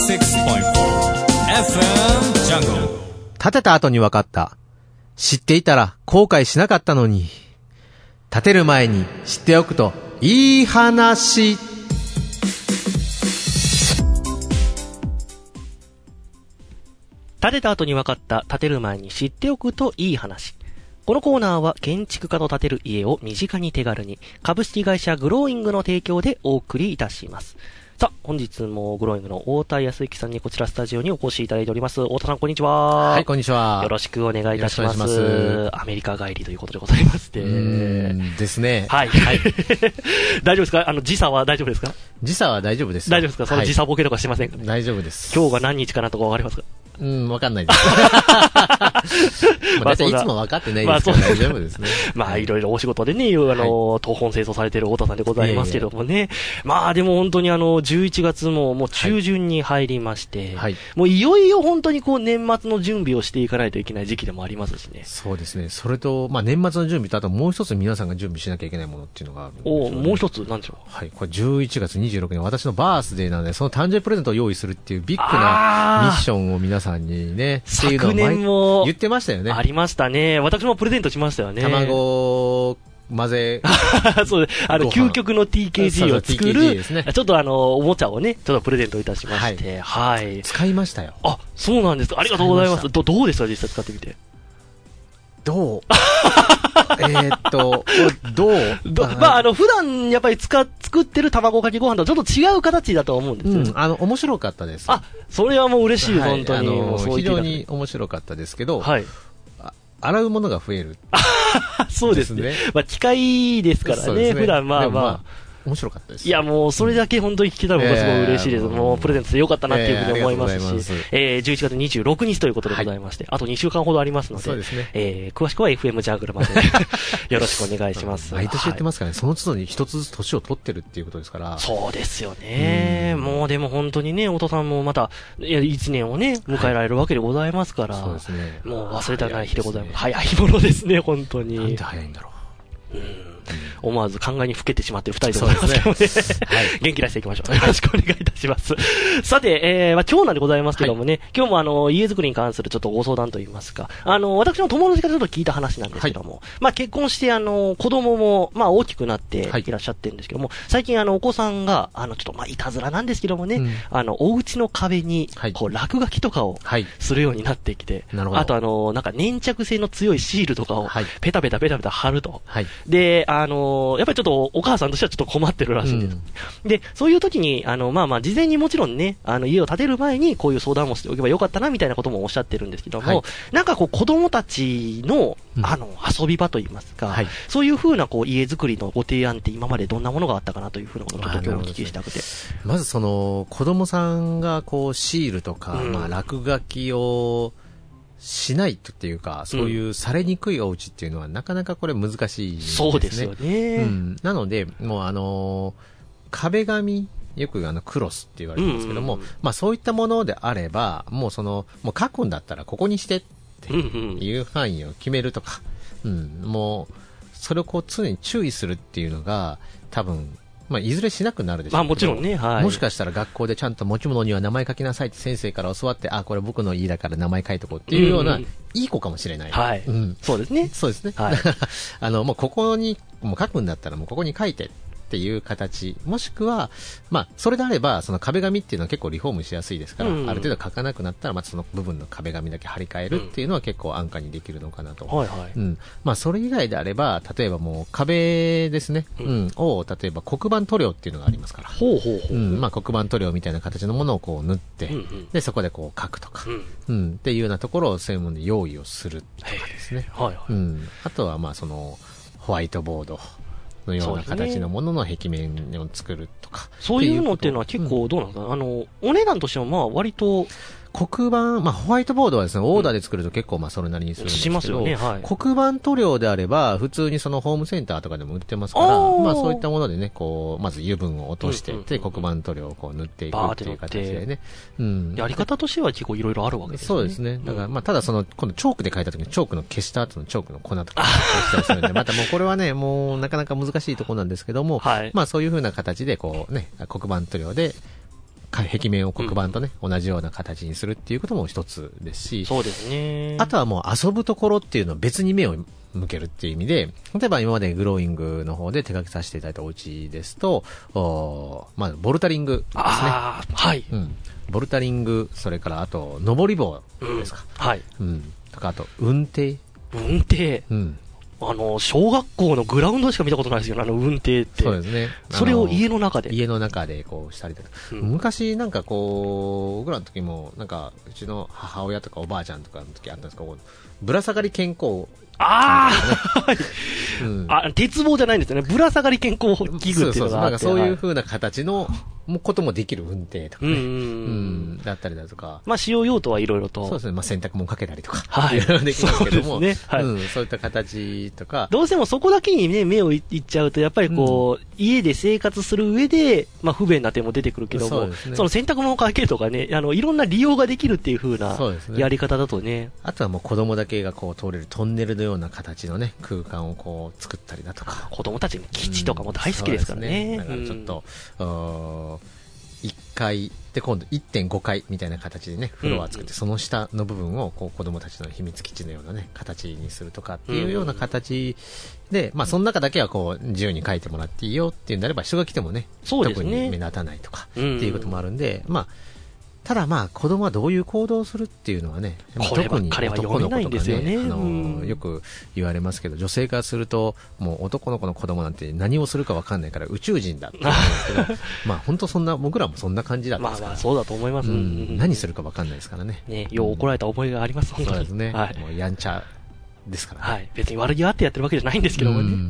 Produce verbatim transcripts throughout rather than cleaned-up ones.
シックスポイントフォー エフエム ジャングル。 建てた後に分かった。知っていたら後悔しなかったのに。建てる前に知っておくといい話。 建てた後に分かった、建てる前に知っておくといい話。このコーナーは建築家の建てる家を身近に手軽に、株式会社グローイングの提供でお送りいたします。さあ、本日もグローイングの太田康之さんにこちらスタジオにお越しいただいております。太田さん、こんにちは。 はい、こんにちは。 よろしくお願いいたします。 よろしくお願いします。 アメリカ帰りということでございまして。うーんですね。 はい。はい、大丈夫ですか？あの、時差は大丈夫ですか？ 時差は大丈夫です。 大丈夫ですか？その時差ボケとかしてませんか、ね？ 大丈夫です。 今日が何日かなとかわかりますか？ うん、わかんないです。まあ、だいたいいつも分かってないですから大丈夫ですね。 まあ、いろいろお仕事でね、あの、東本清掃されている太田さんでございますけどもね。いやいやまあ、でも本当にあの、じゅういちがつももう中旬に入りまして、はい、もういよいよ本当にこう、年末の準備をしていかないといけない時期でもありますしね。 そうですね。それと、まあ、年末の準備と、あともう一つ皆さんが準備しなきゃいけないものっていうのがあるんですよね。 お、もう一つ、なんでしょう。 はい。これじゅういちがつにじゅうろくにち、私のバースデーなので、その誕生日プレゼントを用意するっていうビッグなミッションを皆さんにね、 昨年も言ってましたよね。 ありましたね。私もプレゼントしましたよね。 卵混ぜそうです。あの究極の ティーケージー を作る、ね、ちょっとあのおもちゃをね、ちょっとプレゼントいたしまして、はい。はい、 使いましたよ。 あ、そうなんですか。ありがとうございます。どどうでした実際使ってみて。 どうえーっと、どうどまあ、あの、普段、やっぱり使、作ってる卵かけご飯とちょっと違う形だと思うんですよ、ね。 うん、あの、面白かったです。 あ、それはもう嬉しい、はい、本当に。 あの、非常に面白かったですけど、 はい。 洗うものが増える。 そうですね。まあ、機械ですからね、ね普段まあまあ。 面白かったです。 いや、もう、それだけ本当に聞けたら僕はすごい嬉しいです。もう、プレゼントでよかったなっていうふうに思いますし、えー、じゅういちがつにじゅうろくにちということでございまして、あとにしゅうかんほどありますので、そうですね。えー、詳しくは エフエム ジャングルまでよろしくお願いします。 毎年言ってますからね、その都度に一つずつ年を取ってるっていうことですから。 そうですよね。もう、でも本当にね、お父さんもまた、いや、いちねんをね、迎えられるわけでございますから、そうですね。もう忘れたない日でございます。早いものですね、本当に。 なんで早いんだろう。うん思わず考えにふけてしまっている二人でございますけどね。はい、元気出していきましょう。よろしくお願いいたします。さて、えー、まあ今日なんでございますけどもね、はい、今日もあの、家づくりに関するちょっとご相談といいますか、あの、私の友達からちょっと聞いた話なんですけども、はい、まあ結婚してあの、子供も、まあ大きくなっていらっしゃってるんですけども、はい、最近あの、お子さんが、あの、ちょっとまあいたずらなんですけどもね、うん、あの、お家の壁に、こう、落書きとかをするようになってきて、はい、あとあの、なんか粘着性の強いシールとかを、ペタペタペタペタ貼ると。はい、で、あの、やっぱりちょっとお母さんとしてはちょっと困ってるらしいんです。うん、で、そういう時に、あの、まあまあ、事前にもちろんね、あの、家を建てる前にこういう相談もしておけばよかったな、みたいなこともおっしゃってるんですけども、はい、なんかこう、子供たちの、あの、遊び場といいますか、はい、そういう風なこう、家づくりのご提案って今までどんなものがあったかなという風なことをちょっと今日お聞きしたくて。 まずその、子供さんがこう、シールとか、うん、まあ、落書きを、しないっていうか、そういうされにくいお家っていうのはなかなかこれ難しいですね。 そうですよね。 うん。なので、もうあのー、壁紙、よくあのクロスって言われてますけども、うんうん、まあそういったものであれば、もうその、もう書くんだったらここにしてっていう範囲を決めるとか、うん、うん、もう、それをこう常に注意するっていうのが、多分、まあ、いずれしなくなるでしょうけど、まあ、 もちろんね、はい。 もしかしたら学校でちゃんと持ち物には名前書きなさいって先生から教わって、あ、これ僕の家だから名前書いとこうっていうような、うんうん、いい子かもしれない。 はい。うん。そうですね。 そうですね。はい。あの、もうここに、もう書くんだったらもうここに書いて。っていう形、もしくは、まあ、それであれば、その壁紙っていうのは結構リフォームしやすいですから、うんうん、ある程度書かなくなったら、またその部分の壁紙だけ張り替えるっていうのは結構安価にできるのかなと。はいはい。うん。まあ、それ以外であれば、例えばもう壁ですね、うん、うん、を、例えば黒板塗料っていうのがありますから。ほうほうほう。うん。まあ、黒板塗料みたいな形のものをこう塗って、うんうん、で、そこでこう書くとか、うん、うん、っていうようなところを専門で用意をするとかですね。はいはい。うん。あとは、まあ、その、ホワイトボード。のような形のものの壁面を作るとか。 そういうのっていうのは結構どうなんですか、うん、あの、お値段としてはまあ割と、 黒板、まあ、ホワイトボードはですね、オーダーで作ると結構まあそれなりにするんですけど、しますよね、はい、黒板塗料であれば、普通にそのホームセンターとかでも売ってますから、まあそういったものでね、こう、まず油分を落としていって、黒板塗料をこう塗っていくっていう形でね。 うん。やり方としては結構いろいろあるわけですね。 そうですね。だから、まあただその、今度チョークで書いた時にチョークの消した後のチョークの粉とか消したりするんで、またもうこれはね、もうなかなか難しいところなんですけども、はい、まあそういう風な形でこうね、黒板塗料で、 壁面を黒板とね、うん、同じような形にするっていうことも一つですし、 そうですね。 あとはもう遊ぶところっていうのを別に目を向けるっていう意味で、例えば今までグローイングの方で手掛けさせていただいたお家ですと、おまあ、ボルタリングですね。 ああ、はい、 うん。ボルタリング、それからあと、登り棒ですか。 うん、はい。 うん。とか、あと、運転。 運転。 うん。 あの、小学校のグラウンドしか見たことないですよね、あの、運転って。 そうですね。 それを家の中で。 家の中でこうしたりとか。うん、昔なんかこう、僕らの時も、なんか、うちの母親とかおばあちゃんとかの時あったんですけど、ぶら下がり健康。 ああ、うん、あ、鉄棒じゃないんですよね。ぶら下がり健康器具っていうのがあって。 そういう風な形のこともできる運転とかね。うん、うん、だったりだとか。 まあ使用用途はいろいろと。 そうですね。まあ洗濯物かけたりとか。はい。いろいろできますけども。そうですね。はい。うん。そういった形とか。 どうしてもそこだけにね、目をいっちゃうと、やっぱりこう、うん、家で生活する上で、まあ不便な点も出てくるけども、そうですね、その洗濯物かけるとかね、あの、いろんな利用ができるっていう風なやり方だとね。 あとはもう子供だけがこう通れるトンネルのような形のね、空間をこう作ったりだとか。 子供たちに基地とかも大好きですからね。 うん、だからちょっと、いっかいで今度 いってんごかいみたいな形でね、フロアを作って、その下の部分をこう子供たちの秘密基地のようなね、形にするとかっていうような形で、まあその中だけはこう自由に書いてもらっていいよっていうんであれば、人が来てもね、 そうですね、 特に目立たないとかっていうこともあるんで、まあただまあ子供はどういう行動をするっていうのはね、特に男の子とかね、あのよく言われますけど、女性からするともう男の子の子供なんて何をするか分かんないから宇宙人だって言うんですけど、まあ本当そんな、僕らもそんな感じだったんですから。 まあまあそうだと思います。うん、 何するか分かんないですからね。 ね、よう怒られた覚えがあります。 そうですね。はい、もうやんちゃですからね。 はい。別に悪気あってやってるわけじゃないんですけどもね。うんうん、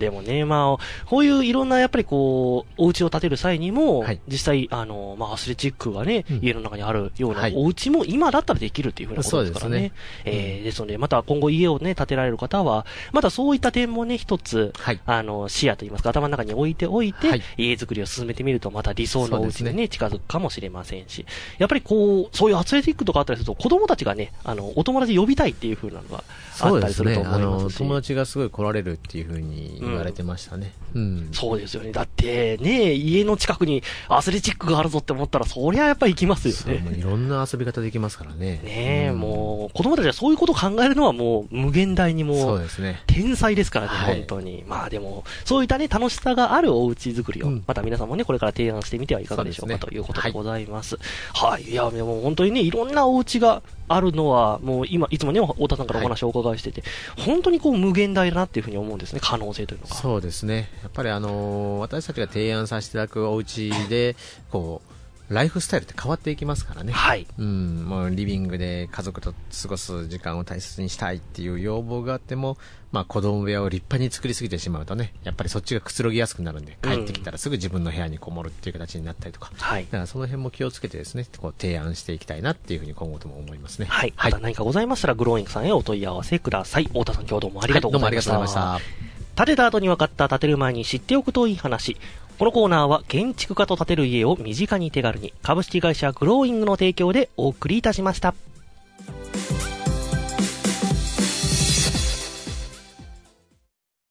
でもね、まあ、こういういろんなやっぱりこう、お家を建てる際にも、はい、実際、あの、まあ、アスレチックがね、うん、家の中にあるようなお家も今だったらできるっていうふうなことですからね。はい、そうですね。えー、ですので、また今後家をね、建てられる方は、またそういった点もね、一つ、はい、あの、視野といいますか、頭の中に置いておいて、はい、家づくりを進めてみると、また理想のお家にね、ね近づくかもしれませんし、やっぱりこう、そういうアスレチックとかあったりすると、子供たちがね、あの、お友達呼びたいっていうふうなのがあったりすると思います。 友達がすごい来られるっていう風に言われてましたね、 うんうん、そうですよね。だってね、家の近くにアスレチックがあるぞって思ったら、そりゃやっぱり行きますよね。 そう、いろんな遊び方できますからね。 ねえ、うん、もう子供たちはそういうことを考えるのはもう無限大にもう、そうですね、天才ですからね、はい、本当に。まあでも、そういったね、楽しさがあるお家作りを、うん、また皆さんもね、これから提案してみてはいかがでしょうか、ね、ということでございます。はい、はい。いや、でも本当にね、いろんなお家があるのは、もう今、いつもね、太田さんからお話をお伺いしてて、はい、本当にこう無限大だなっていうふうに思うんですね、可能性というのが。 そうですね。やっぱりあのー、私たちが提案させていただくお家で、こう、ライフスタイルって変わっていきますからね。はい。うん、もうリビングで家族と過ごす時間を大切にしたいっていう要望があっても、まあ子供部屋を立派に作りすぎてしまうとね、やっぱりそっちがくつろぎやすくなるんで、帰ってきたらすぐ自分の部屋にこもるっていう形になったりとか。はい。だからその辺も気をつけてですね、こう提案していきたいなっていうふうに今後とも思いますね。 はい。はい。また何かございましたら、グローイングさんへお問い合わせください。太田さん、今日どうもありがとうございました。はい、どうもありがとうございました。建てた後に分かった建てる前に知っておくといい話。このコーナーは建築家と建てる家を身近に手軽に、株式会社グローイングの提供でお送りいたしました。